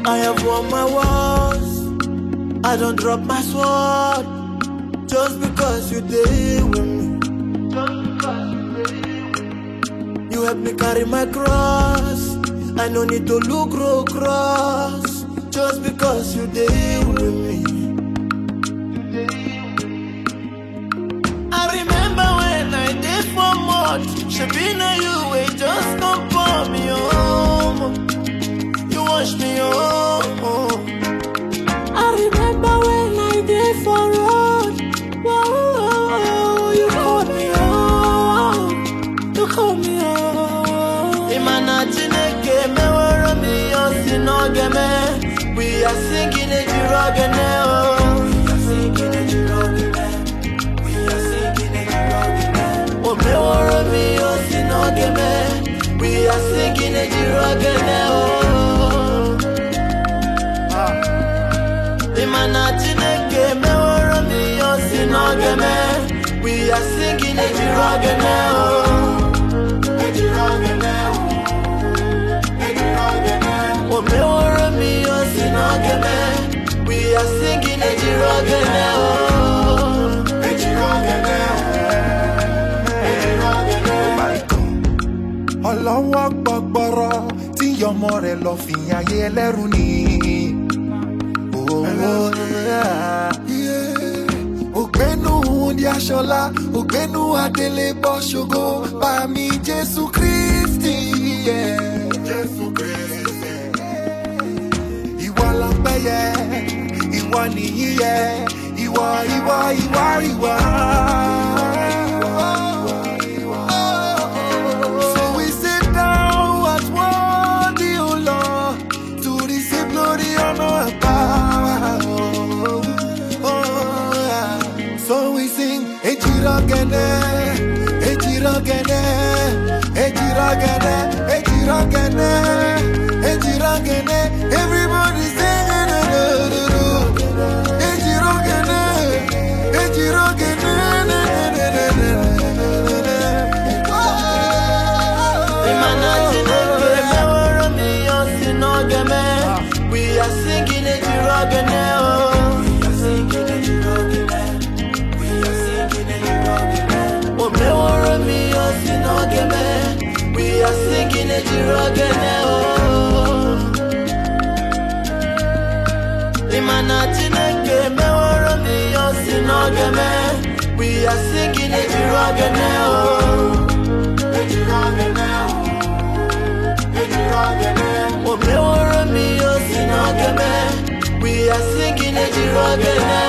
I have won my wars. I don't drop my sword just because you there with me. You help me carry my cross. I no need to look row cross just because you there with me. I remember when I did for much. Shabina, you wait just come for me home. You wash me home. I remember when I did for road. Whoa, you called me home. You called me home. Imana chineke me were me osinogeme. We are singing a jirogene. We are singing a jirogene. We are singing a jirogene. Oh me were me osinogeme. We are singing a jirogene. Imana chineke me were me osinogeme. We are singing a jirogene. Oh me were me osinogeme. We are singing a jirogene. Ọlọ́wọ́ gbọgbọrọ tí yọmọ rẹ̀ lọ fìyà ayé ẹlẹ́rù ni. Ògbénu ní aṣọlá, ògbénu adélé bọ́ ṣògo, bá mi Jésù Kristi. Jésù Kristi. Ìwọ lọpẹ́ yẹ, ìwọ nìyí yẹ, ìwọ. So we sing, Ejirogene, Ejirogene, Ejirogene, Ejirogene, Ejirogene. Everybody singing, Ejirogene, Ejirogene. Imana chineke me were me osinogeme. We are singing Ejirogene. We are singing a jirogene. Imana chineke me were me osinogeme. We are singing a jirogene. Oh me were me osinogeme. We are singing a jirogene.